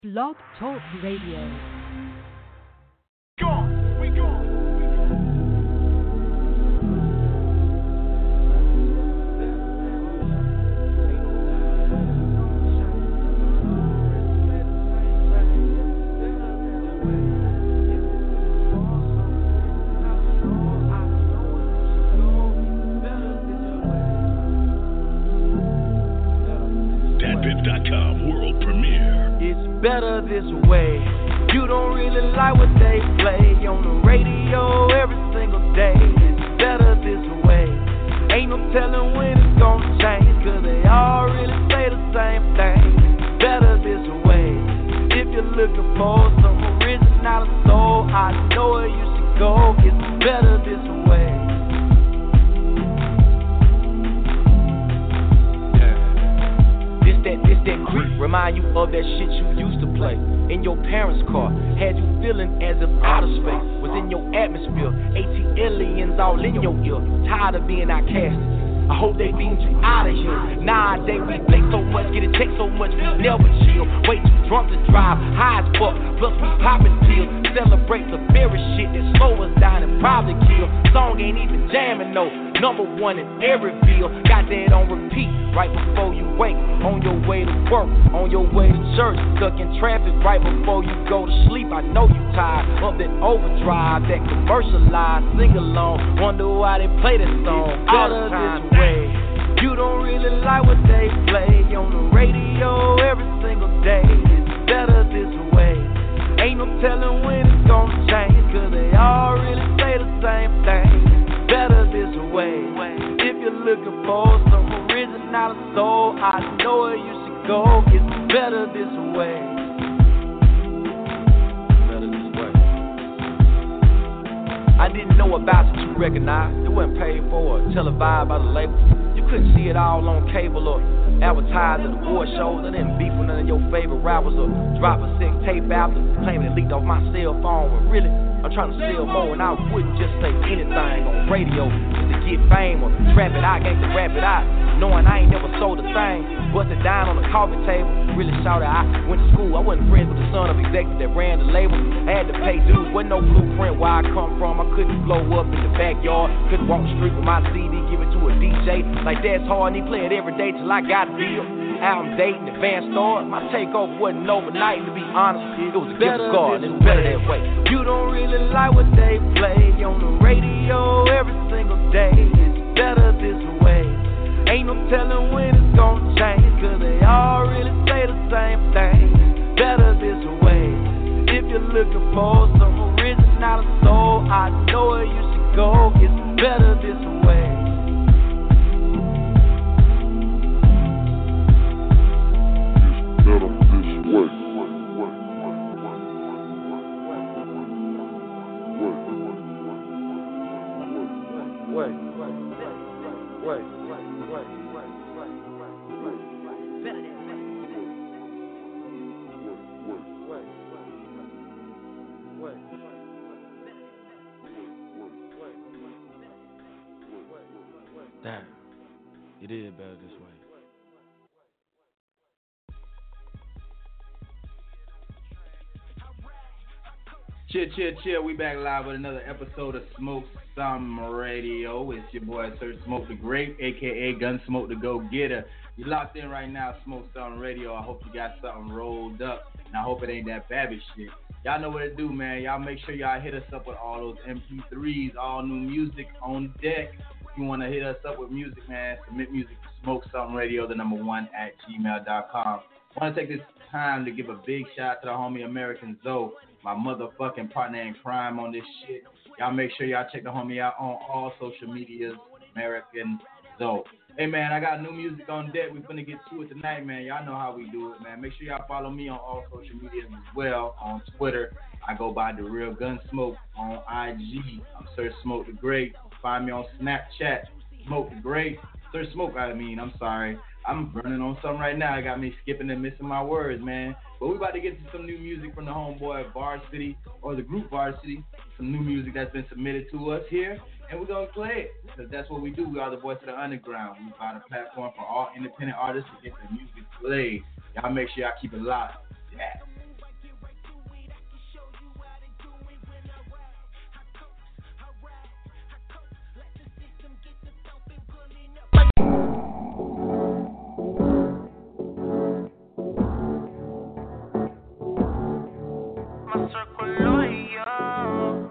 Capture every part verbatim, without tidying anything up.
Blog Talk Radio. Gone, we gone. Better this way. You don't really like what they play on the radio every single day. It's better this way. Ain't no telling when it's gonna change, cause they all really say the same thing. It's better this way. If you're looking for some original soul, I know where you should go. It's better this way. This that, this that creep, remind you of that shit you used to play in your parents' car. Had you feeling as if outer space was in your atmosphere. AT aliens all in your ear. Tired of being outcasted. I hope they beam you out of here. Nowadays we play so much, get a check so much, we never chill. Way too drunk to drive, high as fuck, plus we popping pills. Celebrate the very shit that slow us down and probably kill. Song ain't even jamming no, number one in every bill. Got that on repeat right before you wake. On your way to work, on your way to church. Stuck in traffic right before you go to sleep. I know you tired of that overdrive, that commercialized sing along. Wonder why they play that song all the time. You don't really like what they play on the radio every single day. It's better this way. Ain't no telling when it's gonna change, cause they all really say the same thing. It's better this way. If you're looking for some original soul, I know where you should go. It's better this way. Better this way. I didn't know about it to recognize. It wasn't paid for or televised by the label. You couldn't see it all on cable or advertised at award shows. I didn't beef with none of your favorite rappers or drop a sick tape after claiming it leaked off my cell phone. But really, I'm trying to sell more, and I wouldn't just say anything on radio just to get fame or trap it out, gangsta rap it out, knowing I ain't never sold a thing. Busted down on the coffee table, really shouted I went to school. I wasn't friends with the son of executive that ran the label. I had to pay dues, wasn't no blueprint where I come from. I couldn't blow up in the backyard, couldn't walk the street with my C D, give it to a D J. Like that's hard, and he play it every day till I got a deal. Album dating, advanced start. My takeover wasn't overnight, to be honest. It was a gift of God, and it's better that way. You don't really like what they play on the radio every single day. It's better this way. Ain't no telling when it's gonna change, cause they all really say the same thing. It's better this way. If you're looking for some original soul, I know where you should go. It's better this way. Damn, you did better this way. Chill, chill, chill. We back live with another episode of Smoke Some Radio. It's your boy, Sir Smoke the Great, a k a. Gunsmoke the Go-Getter. You locked in right now, Smoke Some Radio. I hope you got something rolled up, and I hope it ain't that Babbitt shit. Y'all know what to do, man. Y'all make sure y'all hit us up with all those M P threes, all new music on deck. If you want to hit us up with music, man, submit music to Smoke Something Radio, the number one at gmail dot com. I want to take this time to give a big shout out to the homie American Zoe, my motherfucking partner in crime on this shit. Y'all make sure y'all check the homie out on all social medias, American Zoe. Hey, man, I got new music on deck. We're going to get to it tonight, man. Y'all know how we do it, man. Make sure y'all follow me on all social medias as well. On Twitter, I go by The Real Gunsmoke. On I G, I'm Sir Smoke the Great. Find me on Snapchat, Smoke the Great. Sir Smoke, I mean, I'm sorry. I'm burning on something right now. It got me skipping and missing my words, man. But we about to get to some new music from the homeboy Varsity, or the group Varsity. Some new music that's been submitted to us here. And we're going to play it, because that's what we do. We are the voice of the underground. We provide a platform for all independent artists to get their music played. Y'all make sure y'all keep it locked. Yeah. my circle loyal.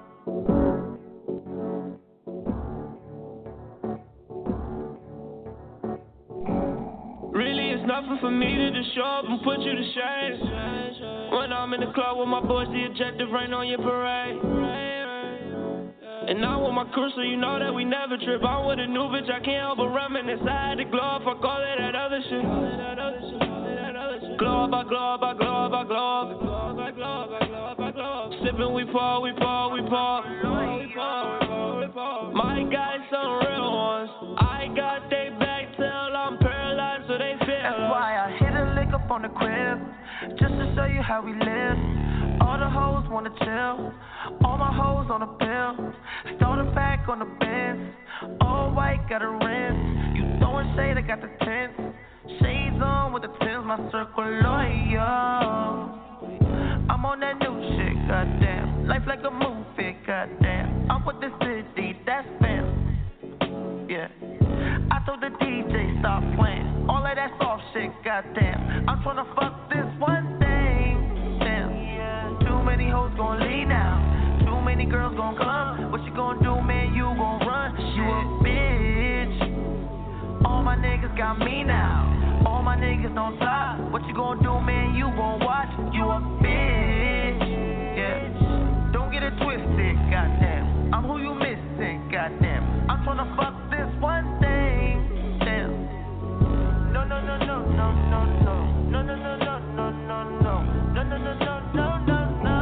Really, it's nothing for me to just show up and put you to shame. When I'm in the club with my boys, the objective rain on your parade. And I'm with my crew, so you know that we never trip. I'm with a new bitch, I can't help but reminisce. I had to glow up, fuck all of that other shit. Glow up, I glow up, I glow up, I glow up. Sippin', we pour, we pour, we pour. My guys, some real ones. I got they back till I'm paralyzed, so they feel. That's why I hit a lick up on the crib, just to show you how we live. All the hoes wanna chill, all my hoes on a pill. Started back on the bench, all white got a rim. You throwing shade, I got the tents. Shades on with the tins, my circle loyal. I'm on that new shit, goddamn. Life like a movie, goddamn. I'm with the city, that's fam. Yeah. I told the D J stop playing all of that soft shit, goddamn. I'm tryna fuck this one thing, damn. Too many hoes gon' leave now. Too many girls gon' come. What you gon' do, man? You gon' run. You a bitch. All my niggas got me now. All my niggas don't fly. What you gon' do, man? You gon' watch. You a bitch. Yeah. Don't get it twisted, goddamn. I'm who you missing, goddamn. I'm tryna fuck this one thing, damn. No, no, no, no, no, no, no. No, no, no, no, no, no, no. No, no, no, no, no, no, no.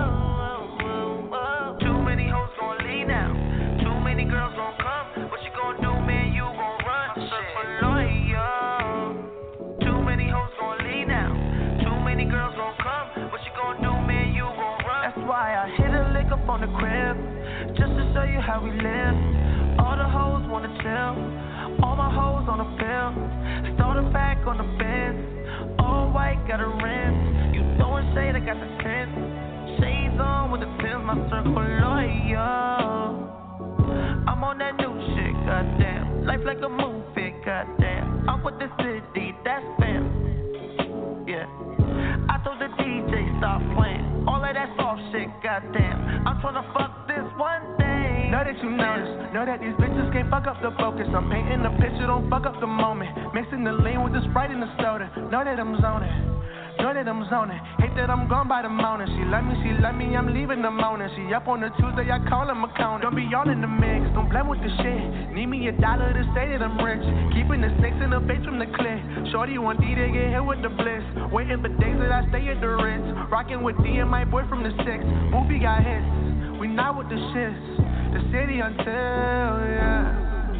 Too many hoes gon' leave now. Too many girls gon' come. What you gon' do, man? You gon' run. Circle loyal. Too many hoes gon' leave now. Too many girls gon' come. What you gon' do, man? You gon' run. That's why I hit a lick up on the crib, just to show you how we live. All the hoes wanna chill, all my hoes on a pill. Started back on the bench, all white got a rim. You throwing shade, I got the tents. Shades on with the pins, my circle loyal. I'm on that new shit, goddamn. Life like a movie, goddamn. I'm with the city, that's fam. Yeah. I told the D J stop playing all of that soft shit, goddamn. I'm tryna fuck this one thing. Know that you notice, know that these bitches can't fuck up the focus. I'm painting the picture, don't fuck up the moment. Mixing the lean with the Sprite and the soda. Know that I'm zoning, know that I'm zoning. Hate that I'm gone by the mountain. She love me, she love me, I'm leaving the mountain. She up on the Tuesday, I call him accountant. Don't be all in the mix, don't blame with the shit. Need me a dollar to say that I'm rich. Keeping the snakes in the face from the clip. Shorty want D to get hit with the bliss. Waiting for days that I stay at the Ritz. Rocking with D and my boy from the six. Movie got hits, we not with the shits. The city until, yeah.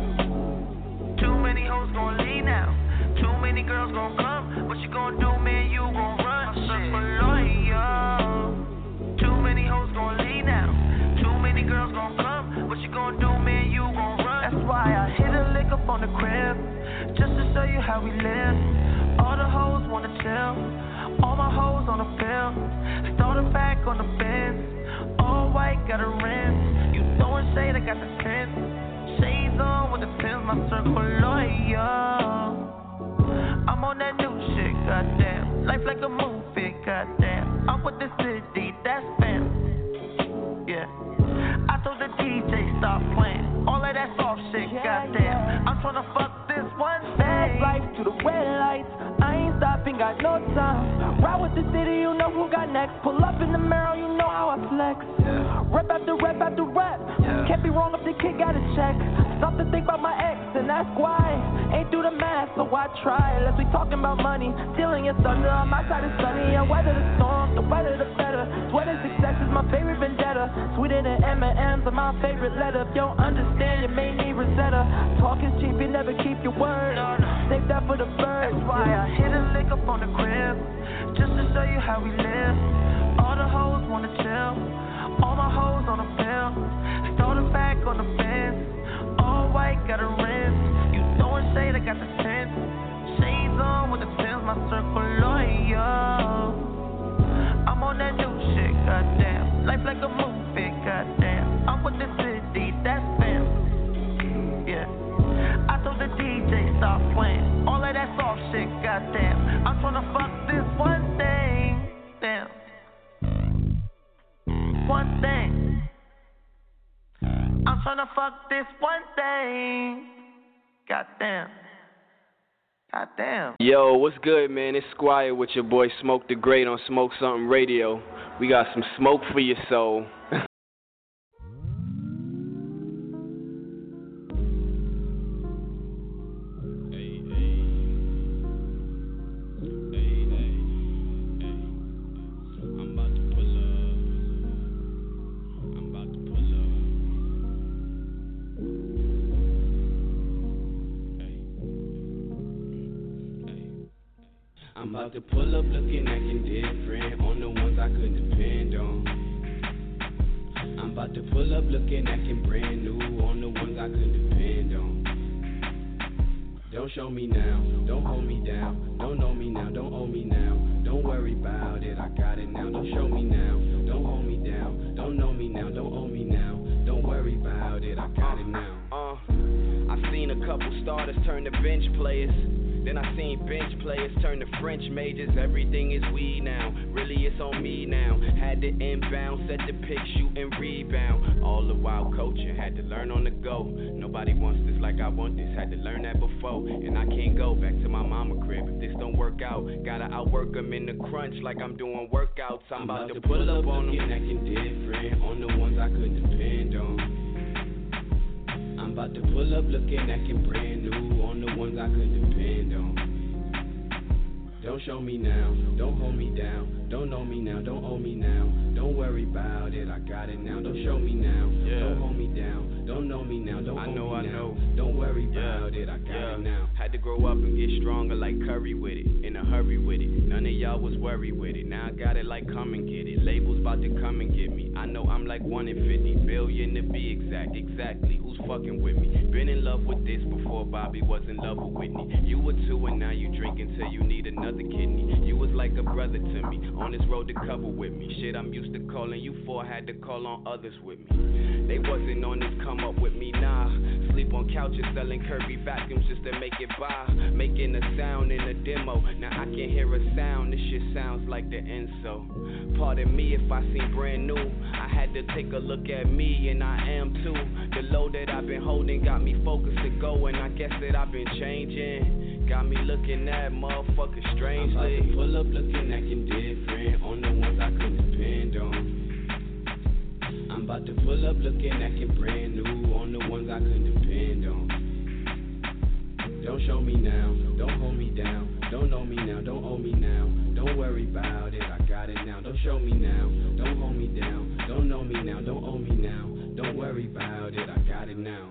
Too many hoes gon' leave now. Too many girls gon' come. What you gon' do, man? You gon' run. Circle loyal. Too many hoes gon' leave now. Too many girls gon' come. What you gon' do, man? You gon' run. That's why I hit a lick up on the crib, just to show you how we live. All the hoes wanna chill, all my hoes on a pill. Started back on the bench, all white got a rim. You throwing shade, I got the tents. Shades on with the pins, my circle loyal. I'm on that new shit, goddamn. Life like a movie, goddamn. I'm with the city, that's fam. Yeah. I told the D J stop playing all of that soft shit, goddamn. I'm tryna fuck this one thing. Fast life to the red lights. I ain't stopping, got no time. Ride with the city, you know who got next. Pull up in the mirror, you know how I flex. Yeah. Rep after rep after rep. Yeah. Can't be wrong if the kid got a check. Stop to think about my ex, and that's why. Ain't do the math, so I try. Unless we talking about money, stealing your thunder. On my side is sunny, I weather the storm, the weather the better. Sweater success is my favorite vendetta. Sweeter than M and M's are my favorite letter. If you don't understand, you may need Rosetta. Talk is cheap, you never keep your word. Save that for the birds. That's why I hit a lick up on the crib, just to show you how we live. All the hoes wanna chill, all my hoes on a pill. Started back on the bench, all white got a rim. You throwing shade, I got the tents. Shades on with the pins, my circle loyal. I'm on that new shit, goddamn. Life like a movie, goddamn. I'm with the city, that's fam. Yeah. I told the D J stop playing all of that soft shit, goddamn. I'm tryna fuck this one thing, damn. tryna fuck this one thing. Goddamn. Goddamn. Yo, what's good, man? It's Squire with your boy Smoke the Great on Smoke Something Radio. We got some smoke for your soul. I'm about to pull up looking acting different on the ones I couldn't depend on. I'm about to pull up looking acting brand new on the ones I couldn't depend on. Don't show me now, don't hold me down. Don't know me now, don't owe me now. Don't worry about it, I got it now. Don't show me now, don't hold me down. Don't know me now, don't owe me now. Don't worry about it, I got it now. Uh, I seen a couple starters turn to bench players. Then I seen bench players turn to French majors. Everything is we now, really it's on me now. Had to inbound, set the pick, shoot and rebound. All the while coaching, had to learn on the go. Nobody wants this like I want this, had to learn that before. And I can't go back to my mama crib if this don't work out. Gotta outwork them in the crunch like I'm doing workouts. I'm, I'm about, about to pull, pull up on them, acting different on the ones I couldn't depend on. I'm about to pull up looking acting brand new on the ones I couldn't depend on. Don't show me now, don't hold me down. Don't know me now, don't owe me now. Don't worry about it, I got it now. Don't show me now, yeah. Don't hold me down. Don't know me now, don't I know, owe me I now. Know. Don't worry about yeah. it, I got yeah. it now. Had to grow up and get stronger like Curry with it. In a hurry with it, none of y'all was worried with it. Now I got it like come and get it. Labels about to come and get me. I know I'm like one in fifty billion to be exact. Exactly, who's fucking with me? Been in love with this before Bobby was in love with Whitney. You were two and now you drink until you need another kidney. You was like a brother to me, on this road to cover with me. Shit I'm used to calling you for, had to call on others with me. They wasn't on this come up with me, nah. Sleep on couches selling Kirby vacuums just to make it by. Making a sound in a demo, now I can hear a sound. This shit sounds like the Enso. Pardon me if I seem brand new. I had to take a look at me and I am too. The load that I've been holding got me focused to go, and I guess that I've been changing. Got me looking at motherfuckers strangely. I'm about to pull up looking acting different on the ones I couldn't depend on. I'm about to pull up looking acting brand new on the ones I couldn't depend on. Don't show me now, don't hold me down. Don't know me now, don't owe me now. Don't worry about it, I got it now. Don't show me now, don't hold me down. Don't know me now, don't owe me now. Don't worry about it, I got it now.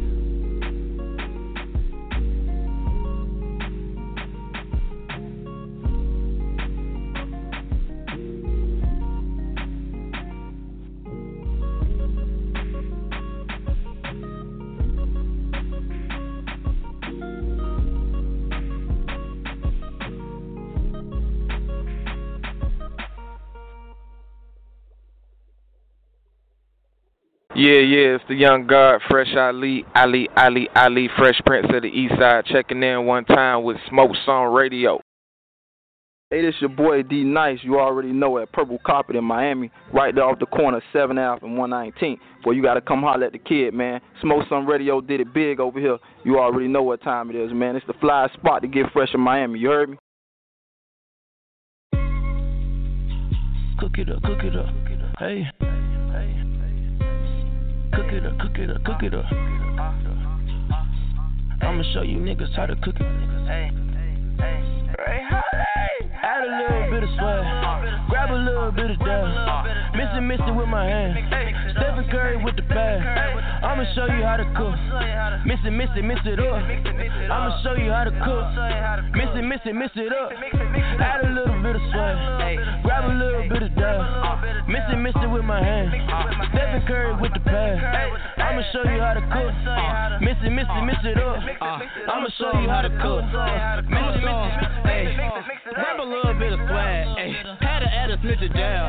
Yeah, yeah, it's the young guard, Fresh Ali, Ali, Ali, Ali, Fresh Prince of the East Side, checking in one time with Smoke Song Radio. Hey, this your boy D Nice. You already know at Purple Carpet in Miami, right there off the corner, seventh Avenue and one nineteenth. Boy, you got to come holler at the kid, man. Smoke Song Radio did it big over here. You already know what time it is, man. It's the fly spot to get fresh in Miami. You heard me? Cook it up, cook it up. Hey. Cook it up, cook it up, cook it up. I'ma show you niggas how to cook it. Hey, hey, hey, add a little bit of swag, grab a little bit of dab, miss it, miss it with my hand. Stephen Curry with the bag. I'ma show you how to cook. Miss it, miss it, miss it up. I'ma show you how to cook. Miss it, miss it, miss it up. Add a little bit of swag, grab a little bit of dab, miss it, miss it with my hand. Stephen Curry with the bag. I'ma show you how to cook. Miss it, miss it, miss it up. I'ma show you how to cook. Miss it, miss it, miss it. Grab a little bit of swag, ayy. Had to add a snitch of dab, ayy.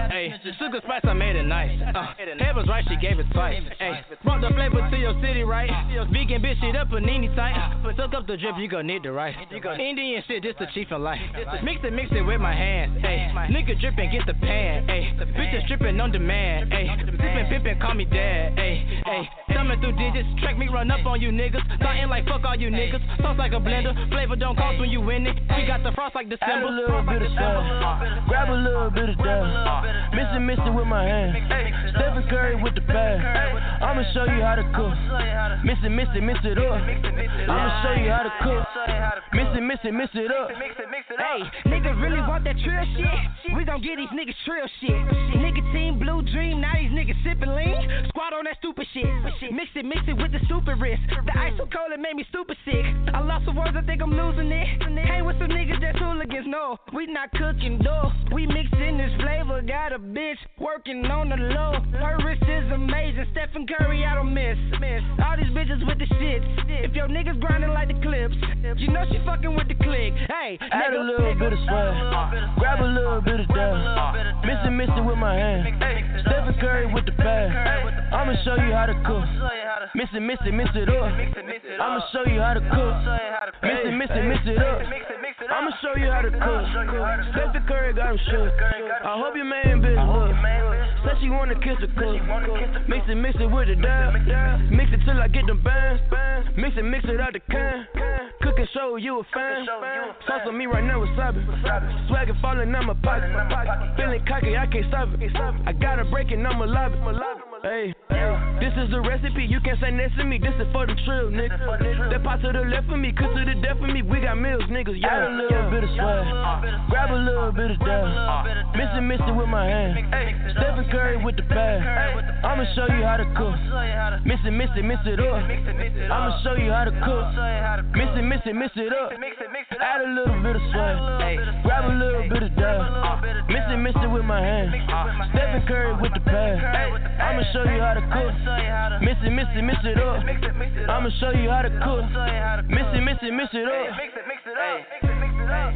Sugar spice, I made it nice. Uh, Head was right, she gave it twice. Ay, brought the flavor to your city, right? Vegan bitch, shit up a Nini tight. Soak up the drip, you gon' need the rice. Indian shit, this the chief in life. Mix it, mix it with my hands. Ay, nigga drippin', get the pan. Ay, bitches drippin' on demand. Ay, sippin', pippin', call me dad. Ay, ay, thumbin' through digits, track me run up on you niggas. Startin' like fuck all you niggas. Sauce like a blender, flavor don't cost when you win it. We got the frost like December. Add a little bit of salt, grab a little bit of dust. Miss it, miss it with my hand. Stephen Curry with the pad. I'ma show you how to cook. Miss it, miss it, miss it up. I'ma show you how to cook. Miss it, miss it, miss it up. Hey, niggas really want that trill shit? We gon' get these niggas trill shit. Nigga team blue dream, now these niggas sippin' lean. Squad on that stupid shit. Mix it, mix it with the stupid wrist. The ice so cold it made me super sick. I lost some words, I think I'm losing it. Hang with some niggas that's hooligans, no. We not cooking, no. We mixin' this flavor, got a bitch working on the low. Her wrist is amazing. Stephen Curry, I don't miss. All these bitches with the shit. If your niggas grinding like the clips, you know she fucking with the click. Hey, add a little bit of swag, grab a little bit of dust. Miss it, miss it with my hand. Stephen Curry with the pad. I'ma show you how to cook. Miss it, miss it, miss it up. I'ma show you how to cook. Miss it, miss it, miss it up. I'ma show you how to cook. Stephen Curry got him shook. I hope your man bitch look. Said she wanna kiss the cook. Mix it, mix it with the dab. Mix it till I get the bands. Mix it, mix it out the can. Cook and show you a fan. Sauce on me right now with wasabi. Swagger falling out my pocket. Feeling cocky, I can't stop it. I gotta break it, I'ma love it. Hey, this is the recipe, you can't say next to me. This is for the trill, nigga. That pot to the left of me, cook to the death of me. We got meals, niggas. Yeah, add a little bit of swag, grab a little bit of dust. Miss it, miss it with my hand. Stephen Curry with the pad. I'ma show you how to cook. Miss it, miss it, miss it up. I'ma show you how to cook. Miss it, miss it, miss it up. Add a little bit of swag, grab a little bit of dust. Miss it, miss it with my hand. Stephen Curry with the pad. I'ma show you how to cook. Miss it, miss it, miss it up. I'ma show you how to cook. Miss it, miss it, miss it up. Mix it, mix it up. Mix it, mix it up.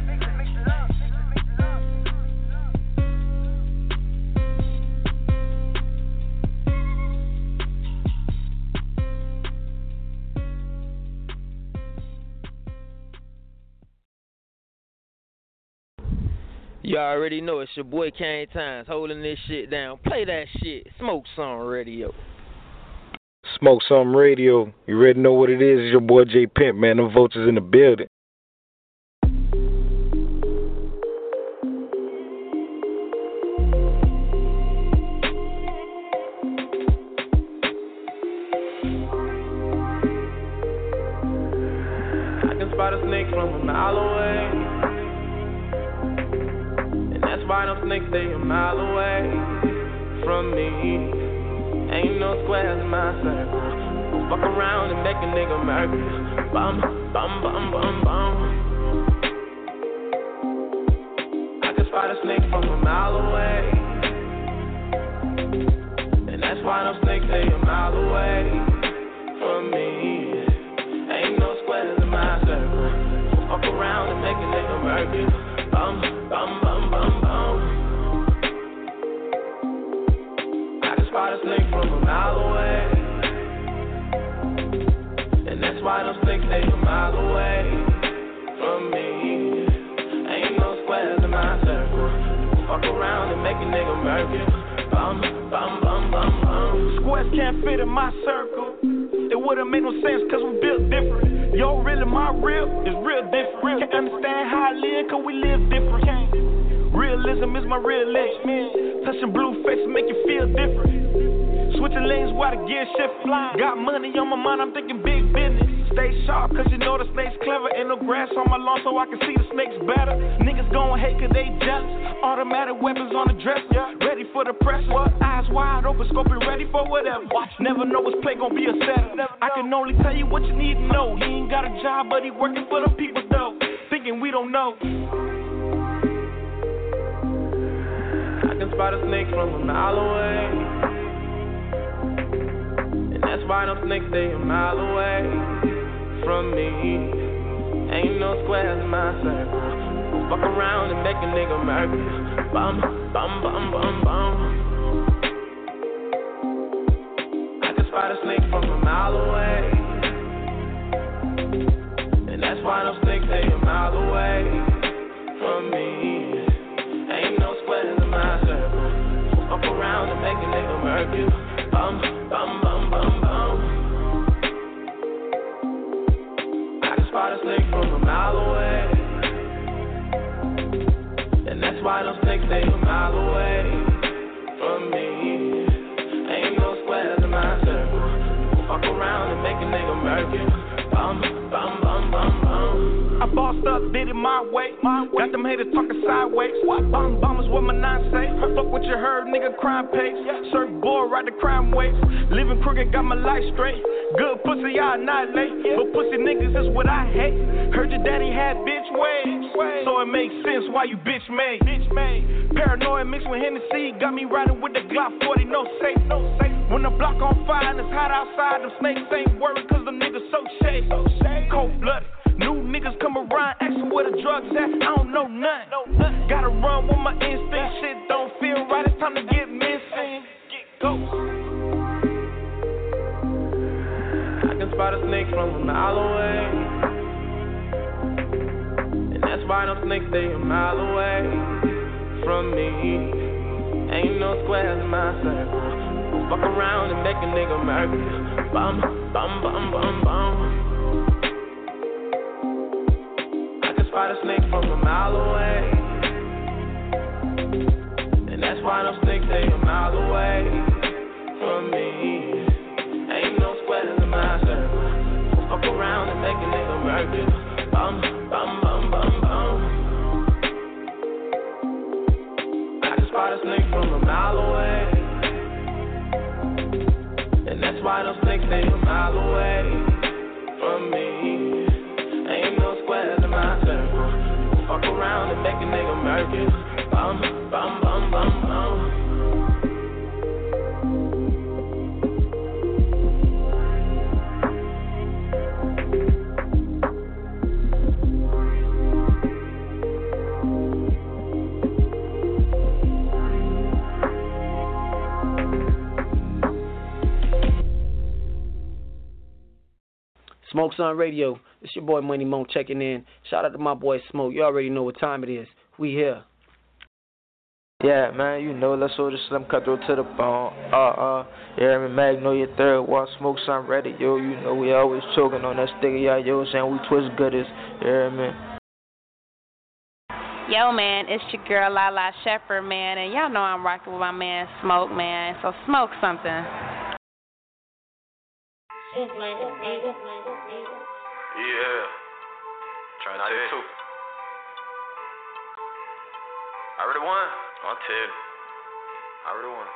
You already know it's your boy Kane Times holding this shit down. Play that shit. Smoke Some Radio. Smoke Some Radio. You already know what it is. It's your boy J Pimp, man. Them vultures in the building. I can spot a snake from a mile away. That's why them snakes stay a mile away from me. Ain't no squares in my circle. Fuck around and make a nigga murder. Bum, bum, bum, bum, bum. I can spot a snake from a mile away. And that's why them snakes stay a mile away from me. Ain't no squares in my circle. Fuck around and make a nigga murder. Bum, bum, bum, bum, bum. I can spot a snake from a mile away. And that's why those snakes stay a mile away from me. Ain't no squares in my circle. Fuck around and make a nigga murder. Bum, bum, bum, bum, bum. Squares can't fit in my circle. It wouldn't make no sense cause we built different. Yo, really my real is real different. Can't understand how I live cause we live different. Realism is my religion. Touching blue faces make you feel different. Switching lanes while the gear shift flying. Got money on my mind, I'm thinking big business. Stay sharp cause you know the snake's clever. Ain't no grass on my lawn so I can see the snakes better. Niggas gon' hate cause they jealous. Automatic weapons on the dresser. Ready for the pressure. Eyes wide open, scoping ready for whatever. Never know what's play gon' be a setup. I can only tell you what you need to know. He ain't got a job but he working for them people though. Thinking we don't know. I can spot a snake from a mile away. And that's why them snakes stay a mile away from me. Ain't no squares in my circle. Fuck around and make a nigga murder. Bum, bum, bum, bum, bum. murky. Bum, bum, bum, bum, bum. I can spot a snake from a mile away. And that's why those snakes stay a mile away from me. Ain't no squares in my circle. Fuck around and make a nigga murky. Bum, bum, bum, bum, bum. I bossed up, did it my way. My way. Got them haters talking sideways. What? Bomb bombers, what my nine say? Fuck what you heard, nigga, crime pays. Surf boy, ride the crime waves. Living crooked, got my life straight. Good pussy, I annihilate. But pussy niggas is what I hate. Heard your daddy had bitch ways. So it makes sense why you bitch made. Bitch made. Paranoia mixed with Hennessy. Got me riding with the Glock forty, no safe. No safe. When the block on fire and it's hot outside, them snakes ain't worried cause them niggas so shady. So shady. Cold blooded. New niggas come around asking where the drugs at. I don't know nothing. Gotta run with my instinct. Shit don't feel right. It's time to get missing. Get ghost. I can spot a snake from a mile away. And that's why them snakes stay a mile away from me. Ain't no squares in my circle. Fuck around and make a nigga murky. Bum, bum, bum, bum, bum. Spot a snake from a mile away. And that's why them snakes stay a mile away from me. Ain't no squares in my circle. Fuck around and make a nigga murky. Bum, bum, bum, bum, bum. I can spot a snake from a mile away. And that's why them snakes stay a mile away from me. Ain't no squares in my circle. Fuck around and make a nigga murky. Bum, bum, bum, bum, bum. Smoke Sun Radio. It's your boy Money Mo checking in. Shout out to my boy Smoke. You already know what time it is. We here. Yeah, man, you know, let's hold the Slim Cutthroat to the bone. Uh, uh, yeah, I mean, Magnolia third, watch Smoke Sun Radio. You know, we always choking on that sticker, y'all, yo, saying we twist goodest. Yeah, man. Yo, man, it's your girl, Lala Shepherd, man, and y'all know I'm rocking with my man Smoke, man, so smoke something. Yeah. Trying to tell you. I already won. I'll tell you. I already won.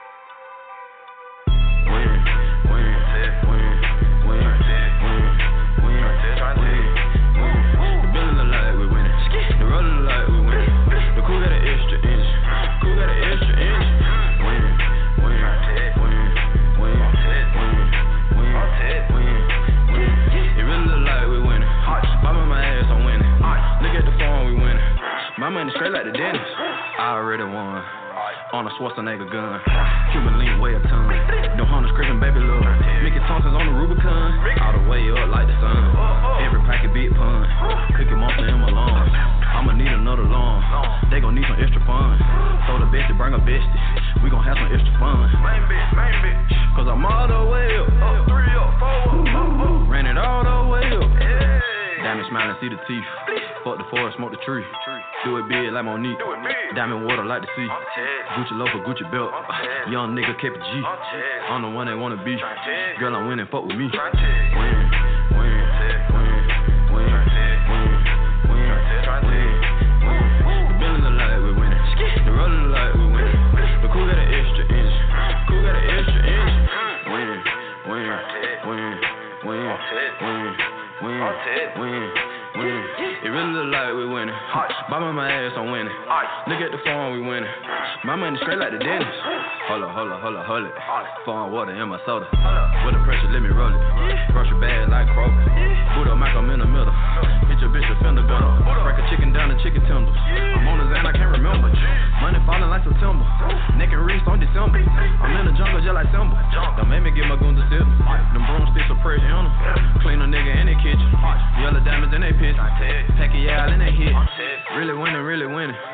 Win, win, win, win, win, win. Try to tell you. The building look like we winning. The roller look like we winning. The crew got an extra inch. Crew got an extra inch. Win, win, win, win, win, win, win. It really look like we winning. Bobbing my ass, I'm winning. Look at the phone, we winning. My money straight like the dentist. I already won. On a Schwarzenegger gun. Cuban link weigh a ton. No Honda scraping baby love. Mickey Thompson's on the Rubicon. All the way up like the sun. Every packet big pun. Cookie monster in my lungs. I'ma need another lung. They gon' need some extra fun. Throw the bestie, bring a bestie. We gon' have some extra fun. Main bitch, main bitch. Cause I'm all the way up. Up, three up, four up. Ran it all the way up. Diamond smiling, see the teeth. Fuck the forest, smoke the tree. Do it big like Monique. Diamond water like the sea. Gucci loafer, Gucci belt. Young nigga kept a G. I'm the one they wanna be. Girl, I'm winning, fuck with me. Win, win, win, win, win, win, win. The building look like we winning. The roller look like we winning. The crew got an extra inch. Crew got an extra inch. Win, win, win, win, win, win, win. Win. It really look like we winning. Bobbing my ass, I'm winning. Look at the phone, we winning. My money straight like the dentist. Hold up, hold up, hold up, hold it. Phone water in my soda. With the pressure, let me roll it. Brush your bag like Kroger. Put up Mac, I'm in the middle. Hit your bitch a fender gunner. Break a chicken down to chicken tenders. I'm on the Zan, I can't remember. Money falling like September. Neck and wrist on December. I'm in the jungle just like Simba. Don't make me get my goons to sip. Them broomsticks are pressure on them. Clean a nigga in their kitchen. Yellow diamonds in their pitch. Pack it out in their hit. Really winning, really winning.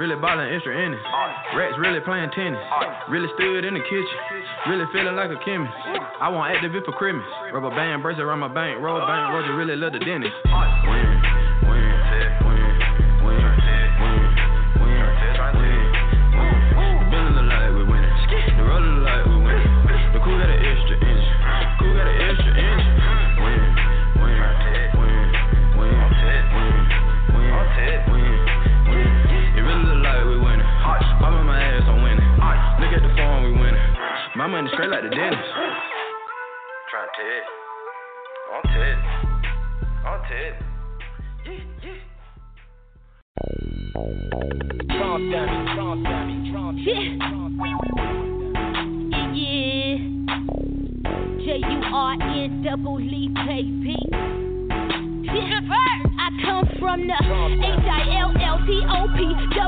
really ballin' extra innings. Rats really playing tennis. Really stood in the kitchen. Really feeling like a chemist. I want active it for Christmas. Rubber band bracelet around my bank. Roll bank, Roger really love the dentist. Win, win, win, win, win, win, win. The building look like we winning. The roller look like we winning. The crew got an extra engine. Crew got an extra engine. Win, win, win, win, win, win, win. It really look like we winning. Popping my ass, I'm winning. Look at the form, we winning. My money straight like the dentist. Trying to hit. On Ted. On Ted. Trump dummy, Trump dummy, Trump dummy. Yeah. Yeah. J U R N double E K P. I come from the H I L L D O P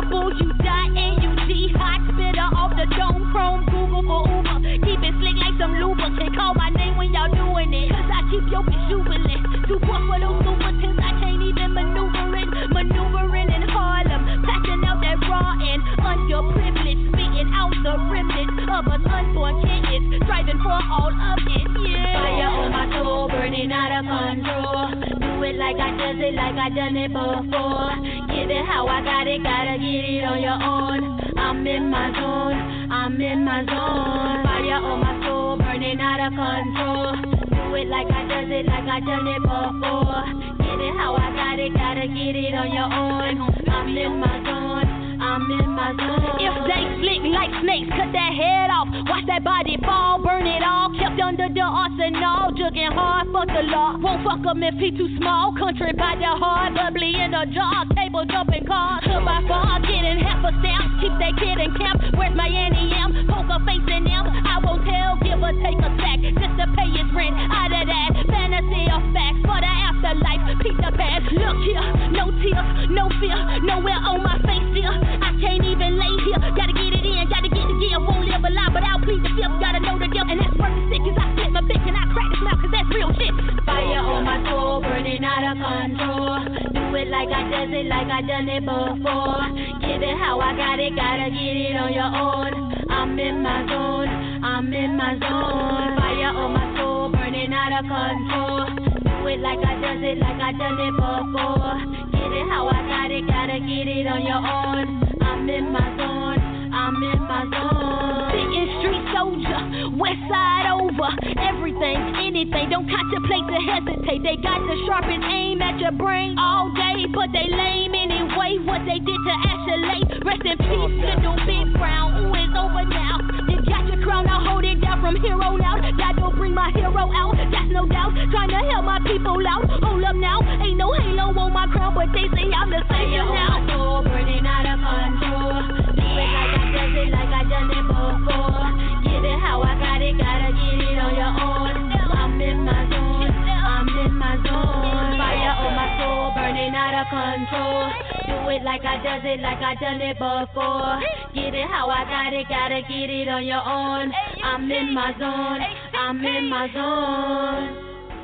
W dot N U G. Hot spitter off the dome, chrome, Google for Uber. Keep it slick like some lubricant. Call my name when y'all doing it. Cause I keep your bitch jubilant. Too poor for those super tens, I can't even maneuvering. Maneuvering in Harlem. Packing out that raw and underprivileged. Spitting out the remnants of us unborn kids. Striving for all of it, yeah. Fire on my soul, burning out of control. Do it like I does it, like I done it before. Get it how I got it, gotta get it on your own. I'm in my zone, I'm in my zone. Fire on my soul, burning out of control. Do it like I does it, like I done it before. Get it how I got it, gotta get it on your own. I'm in my zone, I'm in my zone. If they slick like snakes, cut that head off. Watch that body fall, burn it all. Kept under the arsenal, jugging hard, fuck the law. Won't fuck him if he too small. Country by the hard, bubbly in the jar. Table jumping cars, hood by far, getting half a stamp. Keep that kid in camp, where's my Annie M? Poker facing them, I won't tell, give or take a sack. Just to pay his rent, out of that fantasy of facts. For the afterlife, piece the past. Look here, no tears, no fear, nowhere on my face here. I can't even lay here, gotta get it in, gotta get the gear. Won't live a lie, but I'll plead the fifth. Gotta know the deal, and that's worth the sick. Cause I flip my bitch and I crack the smell, cause that's real shit. Fire on my soul, burning out of control. Do it like I does it, like I done it before. Get it how I got it, gotta get it on your own. I'm in my zone, I'm in my zone. Fire on my soul, burning out of control. Do it like I does it, like I done it before. Get it how I got it, gotta get it on your own. I'm in my zone, I'm in my zone. Sitting street soldier, west side over. Everything, anything, don't contemplate to hesitate. They got the sharpest aim at your brain all day, but they lame anyway. What they did to Ashley, rest in peace, little big brown. Ooh, it's over now. You got your crown, I'll hold it down from here on out. God don't bring my hero out, that's no doubt. Trying to help my people out. Hold up now, ain't no halo on my crown, but they say I'm the savior now. My soul burning out of control. Do it like I does it, like I done it before. Get it how I got it, gotta get it on your own. I'm in my zone, I'm in my zone. Fire on my soul, burning out of control. Do it like I does it, like I done it before. Get it how I got it, gotta get it on your own. I'm in my zone, I'm in my zone.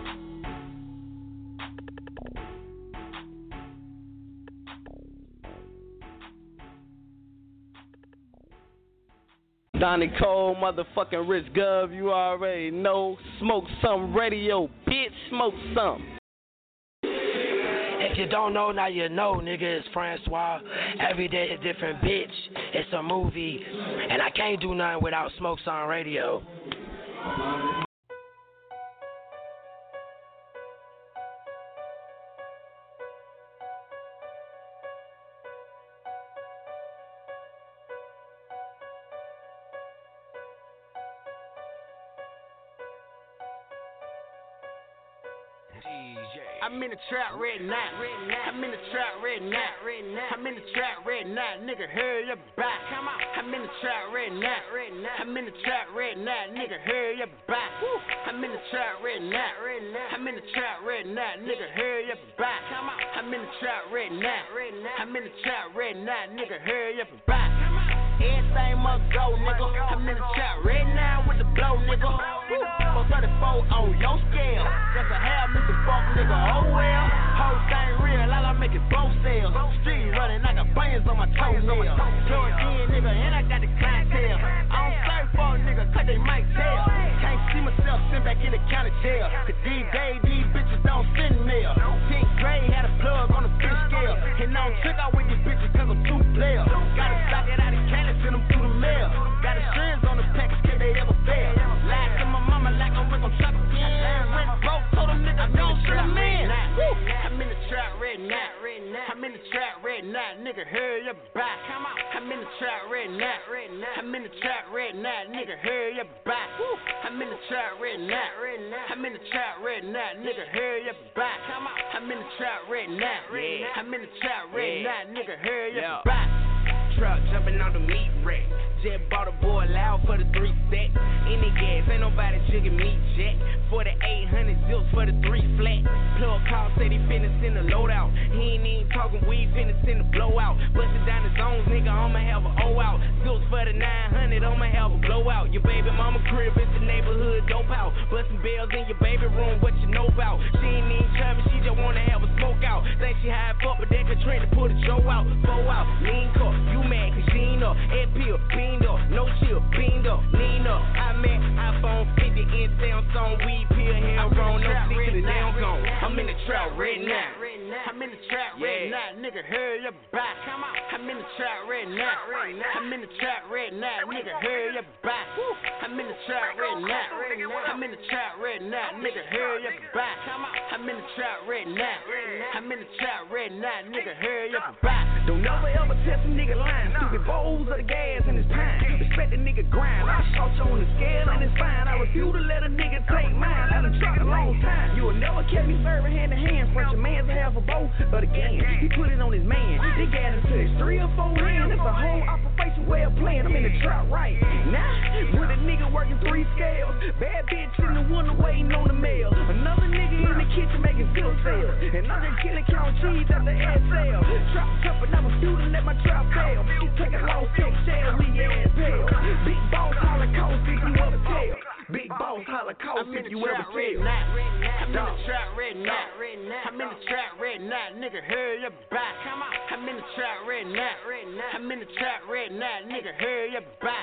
Donnie Cole, motherfucking Rich Gov, you already know. Smoke some radio, bitch, smoke some. If you don't know, now you know, nigga, it's Francois. Every day a different bitch. It's a movie. And I can't do nothing without Smoke Some Radio. I'm in the trap right now. I'm in the trap right now. I'm in the trap right now. Nigga, hurry up back. Come on. I'm in the trap right now. I'm in the trap right now. Nigga, hurry up back. I'm in the trap right now. I'm in the trap right now. Nigga, hurry up back. Come on. I'm in the trap right now. I'm in the trap right now. Nigga, hurry up back. Everything must go, nigga. I'm in the trap right now with the blow, nigga. four thirty-four on your scale. Just a half Mister Fuck, nigga. Oh well. Whole thing real, all I make is blow sales. Street running, I got bands on my toe toenail. Plug in, nigga, and I got the clientele. I don't serve for a nigga, cause they might tell. Can't see myself sent back in the county jail. Cause these days, these bitches don't send mail. Pink Gray had a plug on the fish scale. And I don't trick out with these bitches cause I'm too player. Gotta stock it out of Cali, send them through the mail. Got insurance on the package, can they ever fail? Lied to my mama like I'm with them chop again. Went broke, told them niggas don't shoot them in. I'm in the trap red night. I'm in the trap red night. Nigga, hurry up, bye. Come on. I'm in the trap red night. I'm in the trap red night. Nigga, hurry up, bye. I'm in the trap red night. I'm in the trap red night. Nigga, hurry up, bye. Come on. I'm in the trap red night. I'm in the trap red night. Nigga, hurry up, bye. Truck jumping on the meat rack. Just bought a boy loud for the three stack. Any gas, ain't nobody jigging me jack. For the eight hundred zilts for the three flat. Plug call, said he finna send a loadout. He ain't even talking weed, finna send a blowout. Bustin' down the zones, nigga, I'ma have a O out. Zilts for the nine hundred, I'ma have a blowout. Your baby mama crib, it's the neighborhood dope out. Bustin' bells in your baby room, what you know about? She ain't even trapping, she just wanna have a smoke out. Think she high fuck, but that could train to put a Joe out. Four out, lean car, you mad cause she ain't up. Ed pill, beamed up, no chill, beamed up, lean up. I met iPhone fifty inch sound song, weed pill, hair wrong, no sleep to the damn gone. I'm in the trap red night. I'm in the trap red night. Nigga, hurry up, bye. Come on. I'm in the trap red night. I'm in the trap red night. Nigga, hurry up, bye. I'm in the trap red night. I'm in the trap red night. Nigga, hurry up, bye. Come on. I'm in the trap red night. I'm in the trap red night. Nigga, hurry up, bye. Don't never ever test a nigga line. Stupid bowls of the gas and his pine. Respect the nigga grind. I shot you on the scale and it's fine. I refuse to let a nigga take mine. I done tried a long time. You will never catch me serving hand to hand. Front your man's half a bow, but again, he put it on his man. They got him to his three or four hands. It's a whole operation way of playing. I'm in the trap right now. With a nigga working three scales. Bad bitch in the window waiting on the mail. Another nigga in the kitchen making bill sales. And I'm just killing count cheese at the ad sale. Trap jumping, I'm a student, let my trap fail. Take a low take shell, we ass pale. Big boss holocaust if you ever tell. Big boss holocaust if you ever tell. I'm in the trap red night. I'm in the trap red night. Nigga, hurry up, bye. Come on. I'm in the trap red night. I'm in the trap red night. Nigga, hurry up, bye.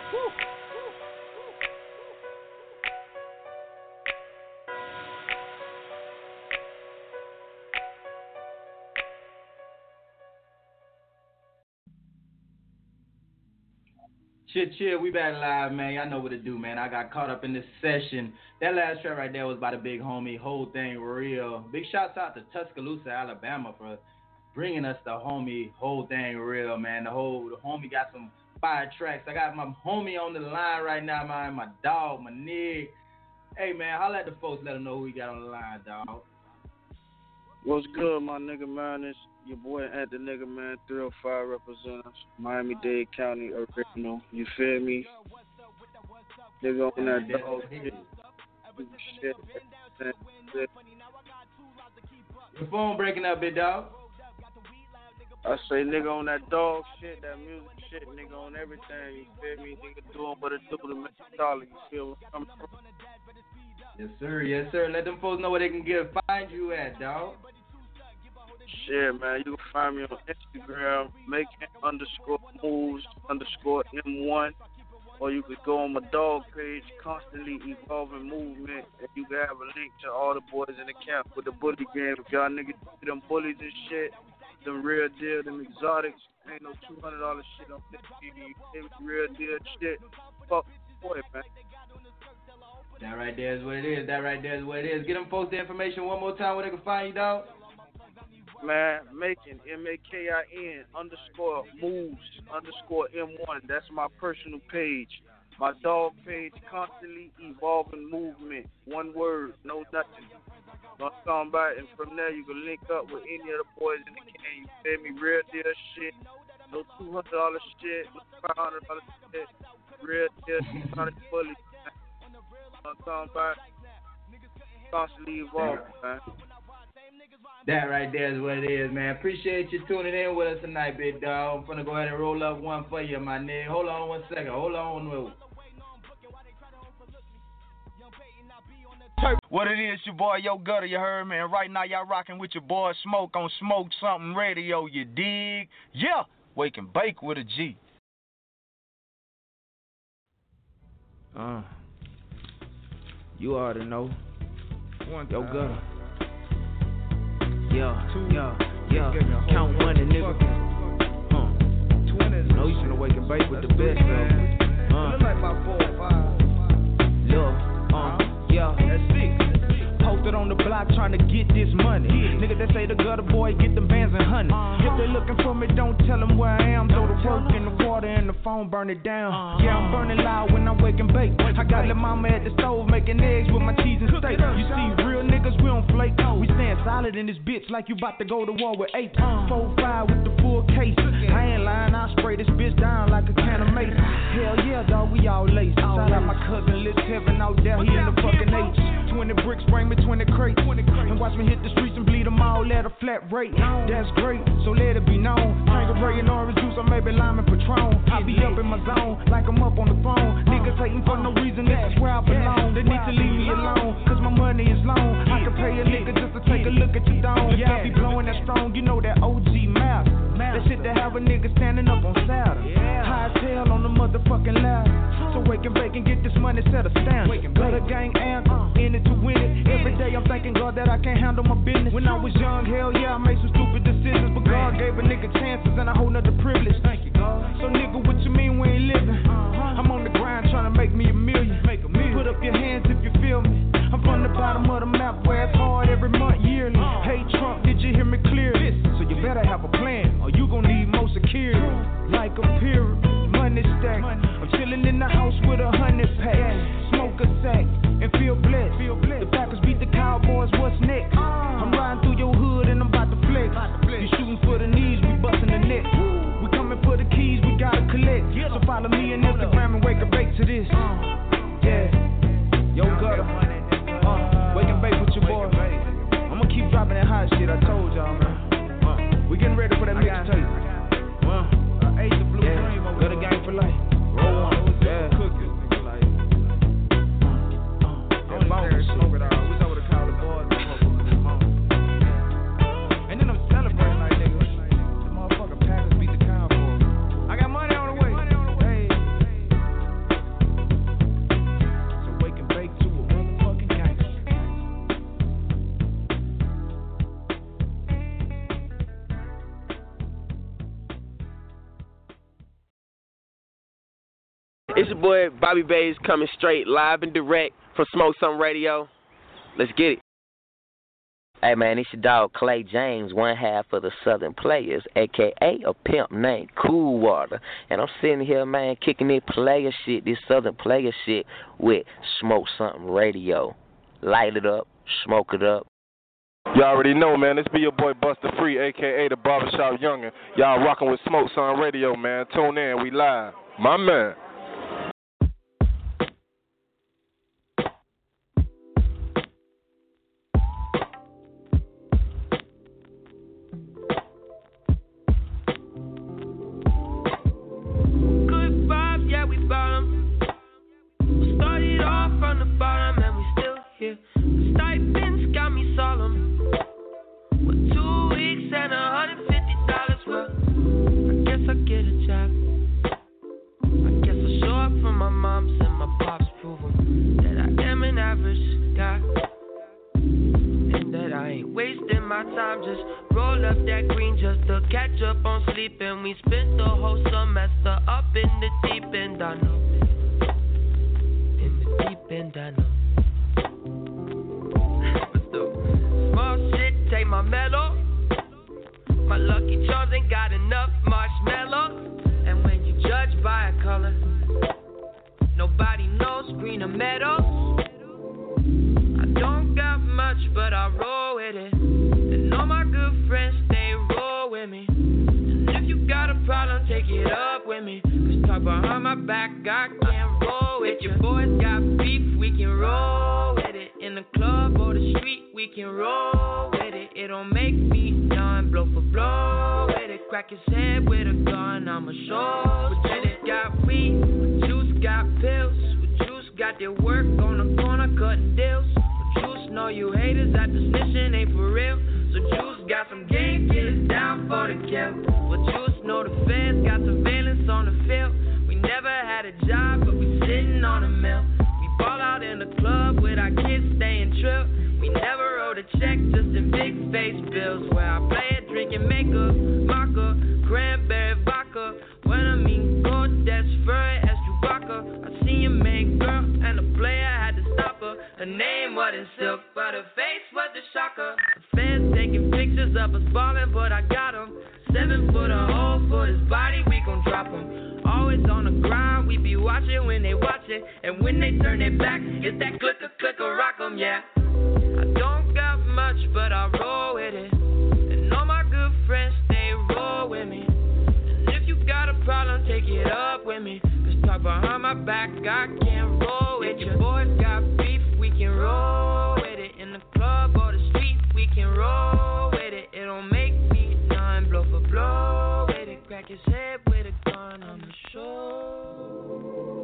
Chill, chill, we back live, man. Y'all know what to do, man. I got caught up in this session. That last track right there was by the big homie, Whole Thing Real. Big shouts out to Tuscaloosa, Alabama for bringing us the homie, Whole Thing Real, man. The whole the homie got some fire tracks. I got my homie on the line right now, man. My dog, my nigga. Hey, man, holla at the folks, let them know who we got on the line, dog. What's good, my nigga, man? It's your boy at the nigga, man. three oh five representatives, Miami-Dade County original. You feel me? Nigga on that dog shit. shit. Your phone breaking up, big dog. I say nigga on that dog shit, that music shit, nigga on everything. You feel me? Nigga doing what it do to make it solid. You feel where I'm coming from? Yes, sir. Yes, sir. Let them folks know where they can get find you at, dog. Shit, man. You can find me on Instagram, making underscore moves underscore M one. Or you could go on my dog page, Constantly Evolving Movement, and you can have a link to all the boys in the camp with the bully game. If y'all niggas see them bullies and shit, them real deal, them exotics, ain't no two hundred dollars shit on this T V. It's real deal shit. Fuck boy, man. That right there is what it is. That right there is what it is. Get them folks the information one more time where they can find you, dog. Man, making M A K I N underscore moves underscore M one. That's my personal page. My dog page, Constantly Evolving Movement. One word, no nothing. Don't talk about it. And from there, you can link up with any of the boys in the can. You feel me? Real deal shit. No two hundred dollars shit. No five hundred dollars shit. Real deal shit. Fully. Don't talk about it. Constantly Evolving, man. That right there is what it is, man. Appreciate you tuning in with us tonight, big dog. I'm finna go ahead and roll up one for you, my nigga. Hold on one second. Hold on. What it is, your boy Yo Gutter, you heard, man. Right now, y'all rocking with your boy Smoke on Smoke Something Radio, you dig? Yeah, Wake and bake with a G. Uh, you already know. One Yo, time. gutter. Yeah, Two. yeah, yeah. Count money, nigga. Uh, twenty. Know you finna wake and bake with the best, though. Uh, look like about four or five. Look, uh, yeah. That's six. Posted on the block trying to get this money. Yeah. Nigga that say the gutter boy get them bands and honey. Uh-huh. If they looking for me, don't tell them where I am. Throw the work in the water and the phone, burn it down. Uh-huh. Yeah, I'm burning loud when I'm waking bake. I got little mama at the stove making eggs with my cheese and steak. You see, real niggas, we don't flake. We stand solid in this bitch like you about to go to war with eight. Uh-huh. Four five with the full case. I ain't lying, I spray this bitch down like a can of mace. Hell yeah, dog, we all lace. Shout out my cousin, Liz Heaven out there, he in the fucking H. Twenty bricks, bring me twenty crates. And watch me hit the streets and bleed them all at a flat rate. That's great, so let it be known. Tanqueray and orange juice or maybe lime and Patron. I be up in my zone, like I'm up on the phone. Niggas hating for no reason, this is where I belong. They need to leave me alone, cause my money is long. I can pay a nigga just to take a look at your dome. Yeah, I be blowing that strong, you know that O G map. That shit to have a nigga standing up on Saturn. High as hell on the motherfucking ladder. So wake and bake and get this money set a standard. Got a gang anthem, in it to win it. Every day I'm thanking God that I can't handle my business. When I was young, hell yeah, I made some stupid decisions. But God gave a nigga chances and a whole nother privilege. Thank you, God. So nigga, what you mean we ain't living? I'm on the grind trying to make me a million. Make a million. Put up your hands if you feel me. I'm from the bottom of the map where it's hard every month, yearly. Hey Trump, did you hear me clearly? So you better have a plan or you gon' need more security. Like a pyramid, money stack. I'm chillin' in the house with a hundred pack. Smoke a sack and feel blessed. The Packers beat the Cowboys, what's next? I'm riding through your hood and I'm about to flex. You shooting for the knees, we bustin' the net. We coming for the keys, we gotta collect. So follow me on Instagram and wake and bake to this. Yeah, yo gutter. Uh, wake and bake with your boy. I'ma keep dropping that hot shit, I told y'all, man. Uh, we getting ready for that mixtape. Uh, I ate the blue yeah. cream over Gutter gang for life. Roll on, yeah. Cook it. Like, uh, uh, uh, that smoke it all. Wish I would've called the boys. And then I'm celebrating like nigga. The motherfucking Packers beat the Cowboys. I got money on the way. Hey. So wake and bake to a motherfucking gangster. It's your boy Bobby Bays coming straight live and direct from Smoke Some Radio. Let's get it. Hey man, it's your dog Clay James, one half of the Southern Players, aka a pimp named Cool Water. And I'm sitting here, man, kicking this player shit, this Southern player shit with Smoke Something Radio. Light it up, smoke it up. Y'all already know, man. This be your boy Buster Free, a k a the Barbershop Youngin. Y'all rocking with Smoke Some Radio, man. Tune in, we live. My man. Stipends got me solemn. With two weeks and a hundred fifty dollars. Well, I guess I get a job. I guess I show up for my moms and my pops, prove 'em that I am an average guy, and that I ain't wasting my time. Just roll up that green just to catch up on sleep, and we spent the whole semester up in the deep end. I know, in the deep end, I know. Small shit, take my mellow. My lucky charms ain't got enough marshmallow. And when you judge by a color, nobody knows green or meadows. I don't got much, but I roll with it. And all my good friends, they roll with me. And if you got a problem, take it up with me. Cause talk behind my back, I can't roll with you. If your boys got beef, we can roll with it. In the club or the street, we can roll with it. It don't make me done, blow for blow with it. Crack his head with a gun, I'ma show. With Juice got weed, with Juice got pills. With Juice got their work on the corner cutting deals. With Juice know you haters that this mission ain't for real. So Juice got some game, get it down for the kill. With Juice know the feds got surveillance on the field. We never had a job, but we sitting on a mill. We ball out in the club with our kids staying trill. We never wrote a check, just in big face bills. Where I play it, drinking makeup, maca, cranberry vodka. When I mean gold, that's furry as Chewbacca. I seen your main girl, and the player had to stop her. Her name wasn't Silk, but her face was the shocker. The feds taking pictures of us ballin', but I got him. Seven foot a hole for his body, we gon' drop him. Always on the grind, we be watching when they watchin'. And when they turn their back, it's that clicker, clicker, rock 'em, yeah. I don't got much, but I roll with it. And all my good friends, they roll with me. And if you got a problem, take it up with me. Cause talk behind my back, I can't roll with you. Your boys got beef, we can roll with it. In the club or the street, we can roll with it. It don't make me none, blow for blow with it. Crack his head with a gun on the show.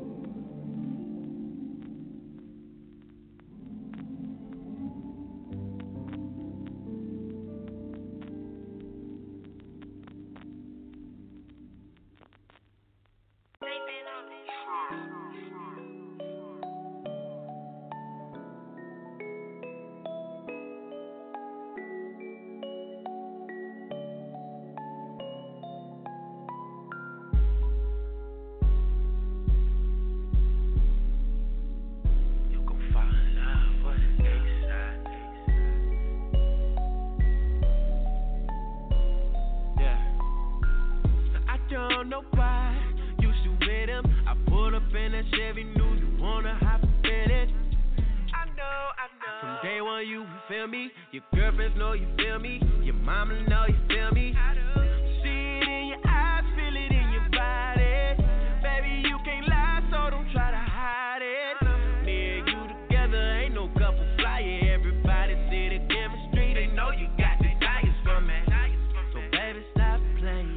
Nobody used to with him. I pulled up in that Chevy, knew you wanna hop in it. I know, I know. From day one, you feel me. Your girlfriends know you feel me. Your mama know you feel me. I do. See it in your eyes, feel it in your body. Baby, you can't lie, so don't try to hide it. Me and you together, ain't no couple flyer. Everybody see the chemistry, they know you got the tigers from it. So baby, stop playing.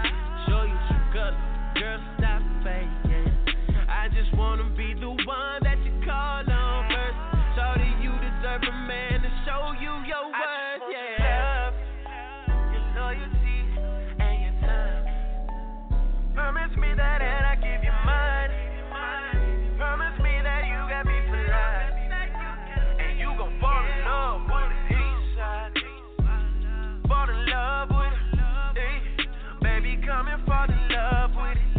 Girl, stop faking. I just wanna be the one that you call on first. Shorty, you deserve a man to show you your worth, yeah. Your loyalty and your time. Promise me that and I give you mine. Promise me that you got me for life. And you gon' fall in love with the east side. Fall in love with it. Baby, come and fall in love with it.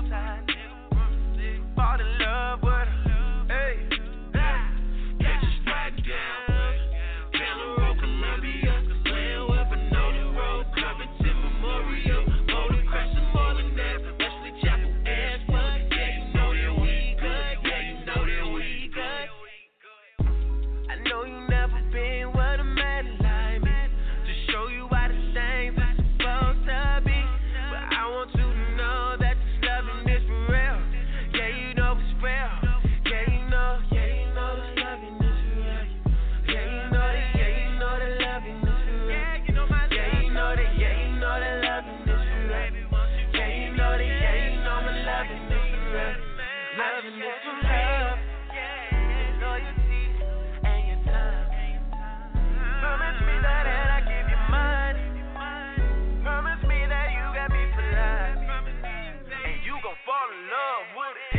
Fall in love with her, hey. Catch us right down, Taylor Road, Columbia. Playing with Panola Road, Covington Memorial. Motor crashing more than that, Wesley Chapel, Ashwood. Yeah, you know that we good, yeah, you know that we good. I know you never been with a man like me, to show you why the things are supposed to be. But I want you to know that this loving is for real. Yeah, you know it's real. Yeah, you know, yeah, you know this loving is real. Yeah, you know that, yeah, you know that loving is real. Yeah, you know my yeah, you know that, yeah, you know that loving is real. Yeah, you know that, yeah, you know my loving is real. Loving is for real. Yeah, loyalty and your time. Promise me that and I give you mine. Promise me that you got me for life. And you gon' fall in love with it.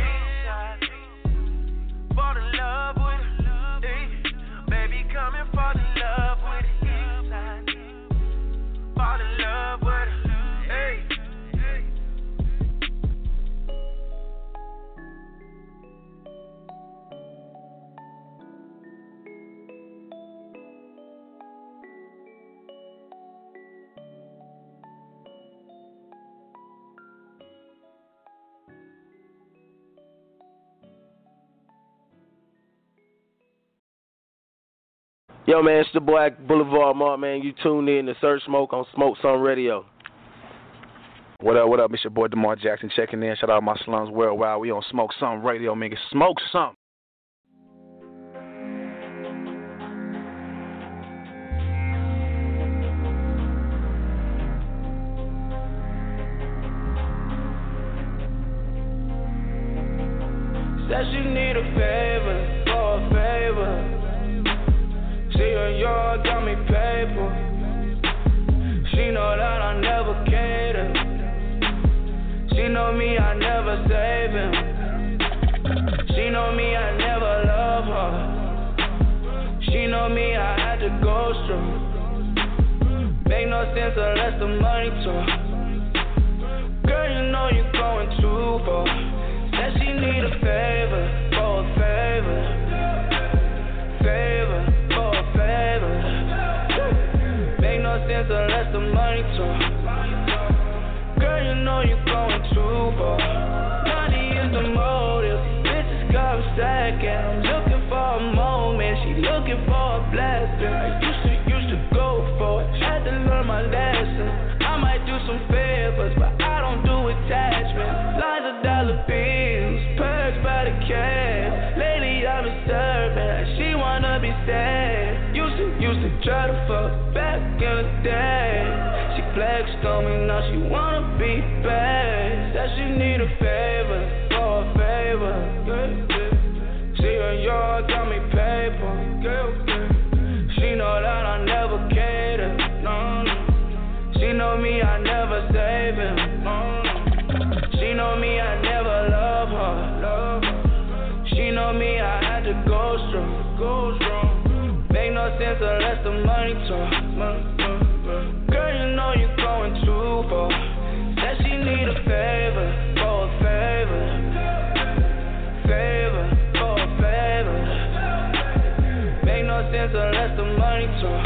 Fall in love with it, eh. Baby, come and fall in love with it. Fall in love with it, hey. Yo, man, it's the boy Boulevard Mark, man. You tuned in to Sir Smoke on Smoke Sun Radio. What up, what up? It's your boy DeMar Jackson checking in. Shout out my slums worldwide. We on Smoke Sun Radio, man. Smoke something. Said she need a favor, for a favor. See her yard got me paper. She know that I never cater. strong. Make no sense unless the money talk. Girl, you know you're going too far. Said she need a favor, for a favor. Favor, for a favor. Make no sense unless the money talk. Girl, you know you're going too far. Money is the motive. Bitches come second. I'm looking for a moment. She looking for a blessing. I used to, used to go for it. Had to learn my lesson. I might do some favors, but I don't do attachments. Lines of dollar bills, perks by the cash. Lately I've been serving. She wanna be sad. Used to, used to try to fuck back in the day. She flexed on me, now she wanna be bad. Said she need a favor, for a favor. Yeah, yeah. She a yard, got me paper. Yeah, yeah. She know that I never cater. No, no. She know me, I never save him. No, no. She know me, I never love her. Love her. She know me, I had to go strong, go strong. Make no sense unless the money talk. Girl, you know you're going too far. Said she need a favor, for a favor. Favor, for a favor. Make no sense unless the money talk.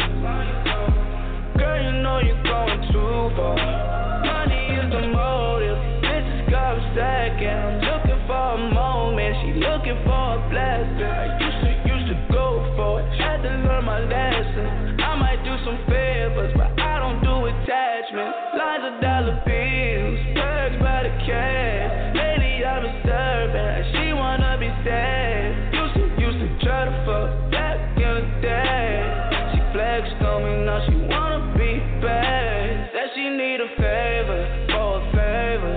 Girl, you know you're going too far. Money is the motive. Bitches come second. I'm looking for a moment. She looking for a blessing. I used to, used to go for it. Had to learn my lesson. I might do some favors, but I don't do attachments. Lines of dollar bills, perks by the cash. Lately I've been serving. She wanna be sad. Used to, used to try to fuck back in the day. She flexed on me, now she wanna be bad. Said she need a favor, for a favor.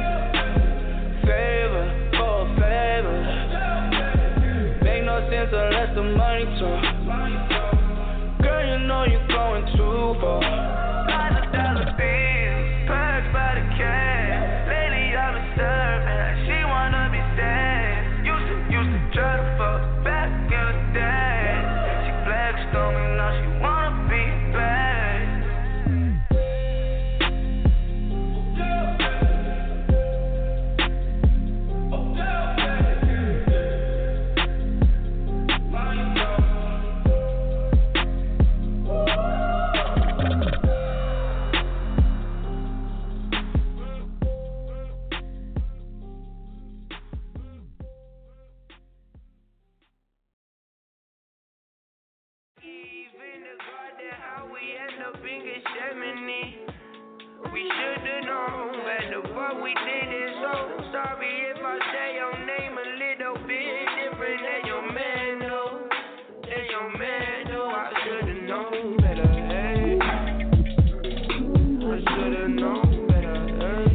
Favor, for a favor. Make no sense unless the money talk. Girl, you know you're going too far. Lots of dollar bills, perks by the cash. Lately I've been serving. She wanna be sad. Used to, used to try to fuck back in the day. She flexed on me, now she wanna be bad. We should've known better what we did is so sorry if I say your name a little bit different than your man, no. Than your man, no. I should've known better, hey. I should've known better, hey.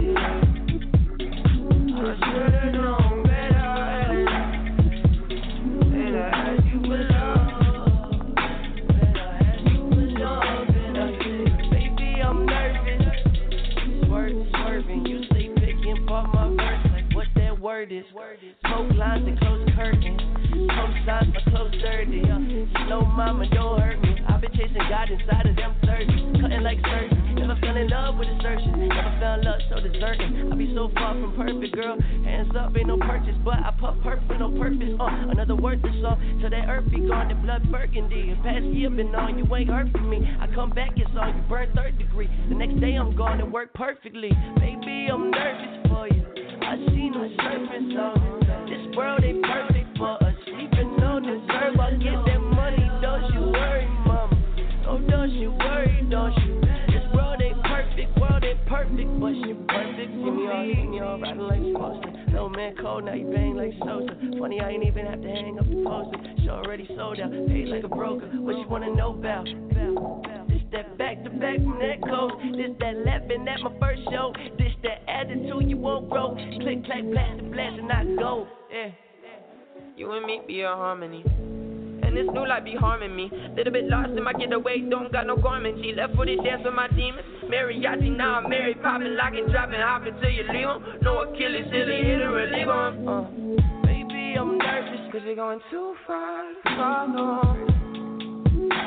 I should've known better, hey. And I had you alone. And I had you alone. And I said, baby, I'm nervous. Swerving, you stay picking apart my verse like what that word is. Smoke lines and close curtains, close signs my clothes dirty. Slow mama, don't hurt me. I've been chasing God inside of them thirties, cutting like surgeon. Never fell in love with assertion, never found love so deserting. I be so far from perfect, girl. Hands up, ain't no purchase, but I puff perfect with no purpose. Uh, another worthless song till that earth be gone. The blood burgundy. And past year been on, you ain't hurt for me. I come back, it's on you, burn third degree. The next day I'm gone and work perfectly. Baby, I'm nervous for you. I see no surface on it. This world ain't perfect for us. Sleeping on deserve. I get that money, don't you worry, mama. Oh, don't you worry, don't you? This world ain't perfect, world ain't perfect, but you perfect for me. All hit me all riding like supposed to. No man cold, now you bang like Sosa. Funny, I ain't even have to hang up the poster. She already sold out, paid like a broker. What you wanna know about? This that back to back from that coast. This that laughing at my first show. This that attitude you won't grow. Click, clack, blast, blast, and I go. Yeah. You and me be a harmony. And this new life be harming me. Little bit lost in my getaway, don't got no garment. She left for this dance with my demons. Mariachi, now I'm married, popping, locking, dropping, hopping till you leave em. No Achilles, silly, hit her and leave em. Uh, baby, I'm nervous, cause you're going too far, far gone. And I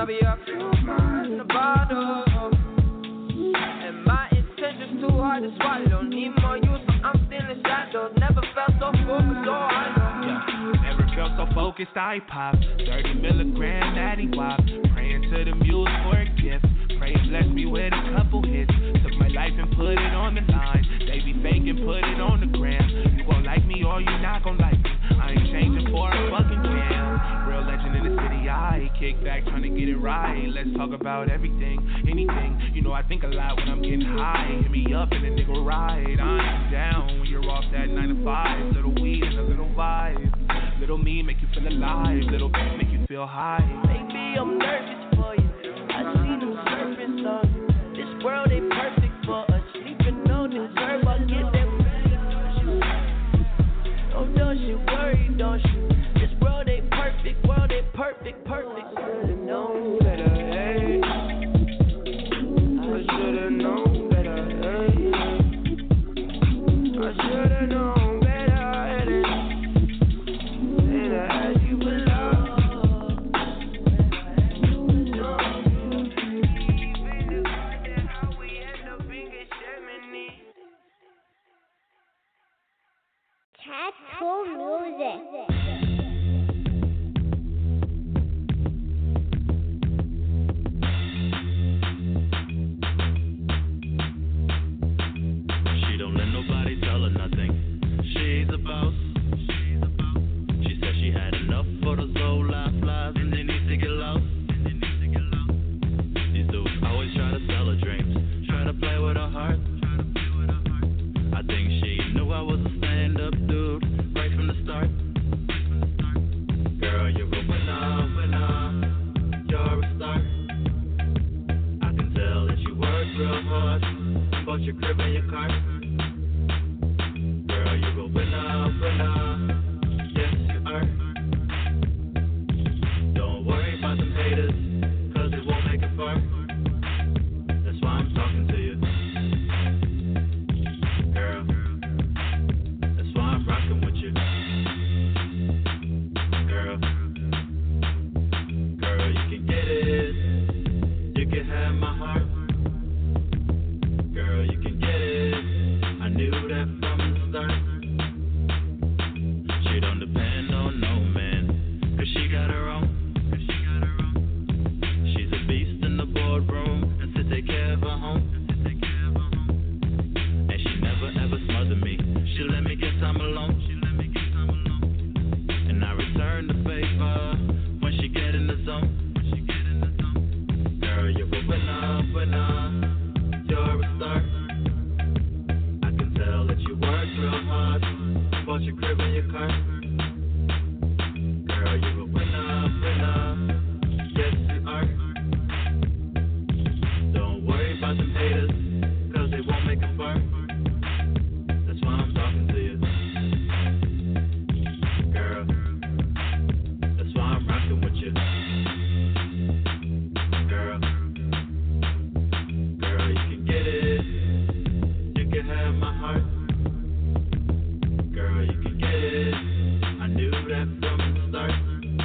I'll be a few miles in the bottle. And my intention's too hard to swallow. Don't need more use, so I'm still in shadows. Never felt so focused, so I know. Yeah, never felt so focused, I popped thirty milligram natty wop. Praying to the muse for a gift. Pray bless me with a couple hits. Took my life and put it on the line. They be faking, put it on the gram. You gon' like me or you not gon' like me. I ain't changing for a fucking jam. Real legend in the city, I kick back trying to get it right. Let's talk about everything, anything. You know I think a lot when I'm getting high. Hit me up and a nigga ride. I'm down when you're off that nine to five. Little weed and a little vibe. Little me make you feel alive. Little me make you feel high. Maybe I'm nervous for you. I see them serpents on you. This world ain't perfect for us. Sleeping on this herb, I get that. Oh, don't you worry, don't you? This world ain't perfect, world ain't perfect, perfect. I should've known better, hey. I should've known better, hey. I should've known better, hey. And I had you below. Tattoo music. She don't let nobody tell her nothing. She's a boss. She said she had enough for the soul life lives and they need to get lost. These dudes always try to sell her dreams, try to play with her heart. I think she knew I was a stand-up dude right from the start. Girl, you're a winner, winner. You're a star. I can tell that you work real hard, both your crib and your car. Girl, you're a winner, winner. Yes, you are. Don't worry about them haters, cause they won't make it far. That's why I'm talking to you. Girl, that's why I'm rocking with you. Girl, girl, you can get it. You can have my heart. Girl, you can get it. I knew that from the start. She don't depend on no man, cause she got her own. She's a beast in the boardroom and to take care of her home. And she never ever smothered me. She let me get time alone. And I return the favor when she get in the zone. Girl, you're a winner, winner. You're a star. I can tell that you work real hard, bought your crib and your car. Girl, you're a winner, winner. Yes, you are. Don't worry about them haters, cause they won't make it far. That's why I'm talking to you. Girl, that's why I'm rocking with you. Girl, girl, you can get it. You can have my heart. Girl, you can get it. I knew that from the start.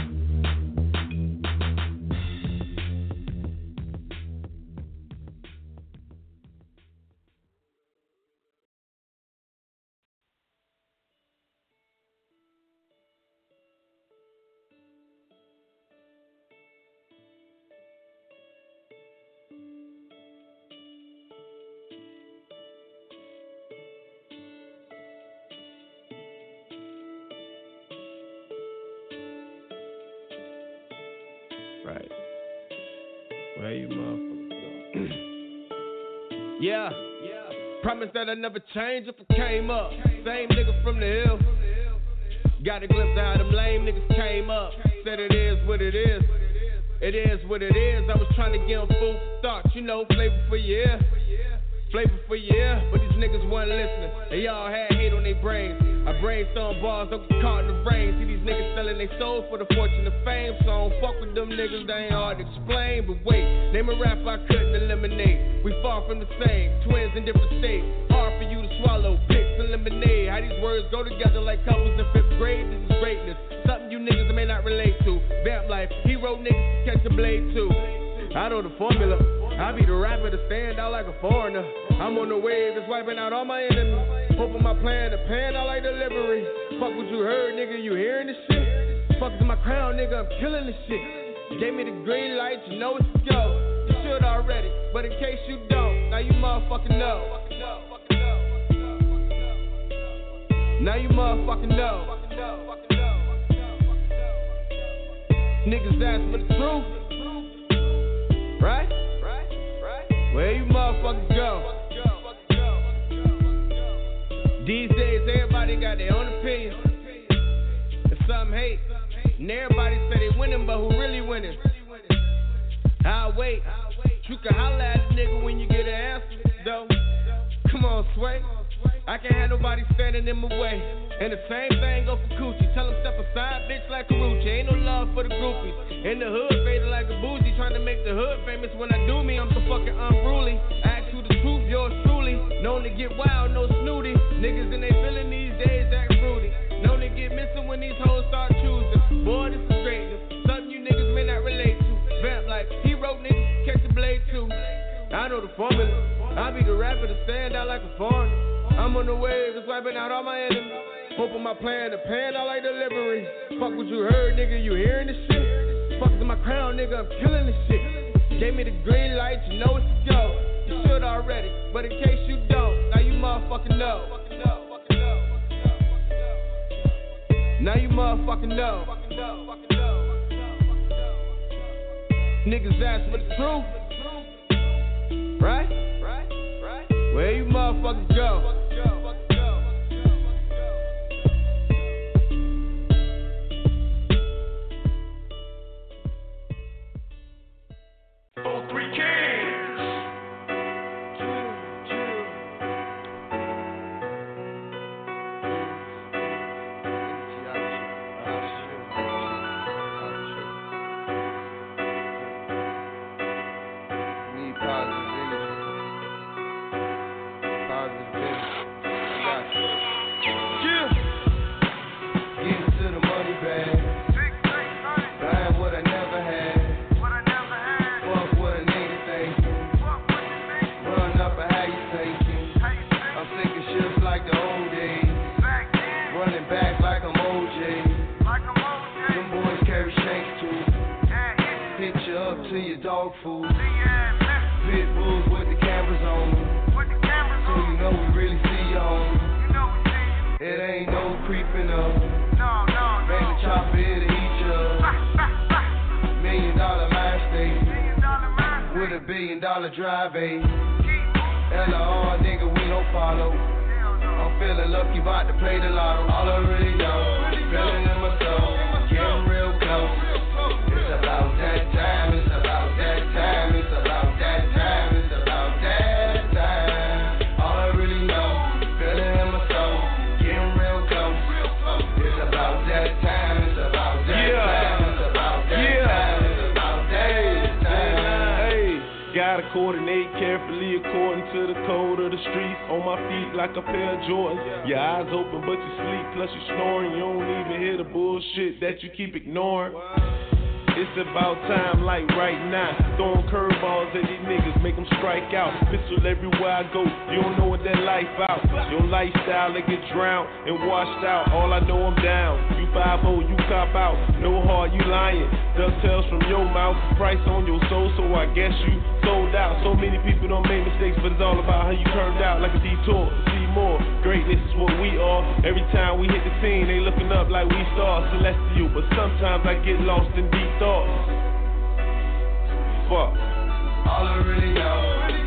Right. Where you motherfuckers go? Yeah. Promise that I'd never change if I came up. Same nigga from the hill. Got a glimpse of how them lame niggas came up. Said it is what it is. It is what it is. I was trying to give them food for thought. You know, flavor for your ear. Flavor for your ear. But these niggas wasn't listening. They all had hate on their brains. I brainstorm bars, don't get caught in the rain. See these niggas selling their soul for the fortune of fame. So I don't fuck with them niggas, they ain't hard to explain. But wait, name a rap I couldn't eliminate. We far from the same, twins in different states. Hard for you to swallow, picks and lemonade. How these words go together like couples in fifth grade, this is greatness. Something you niggas may not relate to. Vamp life, hero niggas catch a blade too. I know the formula. I be the rapper to stand out like a foreigner. I'm on the wave, just wiping out all my enemies. Hoping my plan to pan out like delivery. Fuck what you heard, nigga, you hearing this shit? Fuck to my crown, nigga, I'm killing this shit. You gave me the green light, you know it's go. You should already, but in case you don't, now you motherfucking know. Now you motherfucking know. Niggas ask for the truth. Right? Where you motherfuckers go? These days, everybody got their own opinion. And some hate. And everybody say they winning, but who really winning? I'll wait. You can holler at a nigga when you get an answer, though. Come on, Sway. I can't have nobody standing in my way. And the same thing go for Coochie. Tell him step aside, bitch, like Karuchi. Ain't no love for the groupies. In the hood, faded like a bougie. Trying to make the hood famous. When I do me, I'm so fucking unruly. Ask who the truth, yours truly. Known to get wild, no snooty. Niggas in they feeling these days act fruity. Known to get missing when these hoes start choosing. Boy, this is greatness. Something you niggas may not relate to. Vamp like hero niggas, catch a blade too. I know the formula. I be the rapper to stand out like a foreigner. I'm on the wave, just wiping out all my enemies. Hoping my plan to pan out like delivery. Fuck what you heard, nigga, you hearing this shit? Fuck to my crown, nigga, I'm killing this shit. Gave me the green light, you know it's a go. You should already, but in case you don't, now you motherfucking know. Now you motherfucking know. Niggas ask for the truth. Right? Where you motherfuckers go? Oh, three Kings. Need positive energy. Positive energy. Got you. Yeah. Getting to the money bag. Buying what I never had. Fuck what a nigga thinking. Run up and how you thinking. I'm sinking ships like the old days. Running back like I'm O J. Them boys carry shanks too. Hit you up to your dog food. Pit bulls with the cameras on. So you know we really see you home. It ain't no creeping up. Man, the chopper here to eat you up. Million dollar line state. With a billion dollar drive, eh? L R nigga, we don't follow. I'm feeling lucky about to play the lotto. All I really know, feeling in my soul, getting real close. It's about that time, it's about that time, it's about that time, it's about that time. All I really know, feeling in my soul, getting real close. It's about that time, it's about that yeah. time, it's about that yeah. time, it's about that time. Hey, gotta coordinate carefully according to the code of the streets. On my feet like a pair of Jordans. Your eyes open but you sleep, plus you snoring. You don't even hear the bullshit that you keep ignoring. It's about time like right now. Throwing curveballs at these niggas, make them strike out. Pistol everywhere I go, you don't know what that life out. Your lifestyle, they get drowned and washed out. All I know I'm down. You five oh, you cop out. No hard, you lying. Ducktails from your mouth, price on your soul, so I guess you sold out. So many people don't make mistakes, but it's all about how you turned out. Like a detour, see more. Greatness is what we are. Every time we hit the scene, they looking up like we stars, celestial. But sometimes I get lost in deep thoughts. Fuck. All I really know,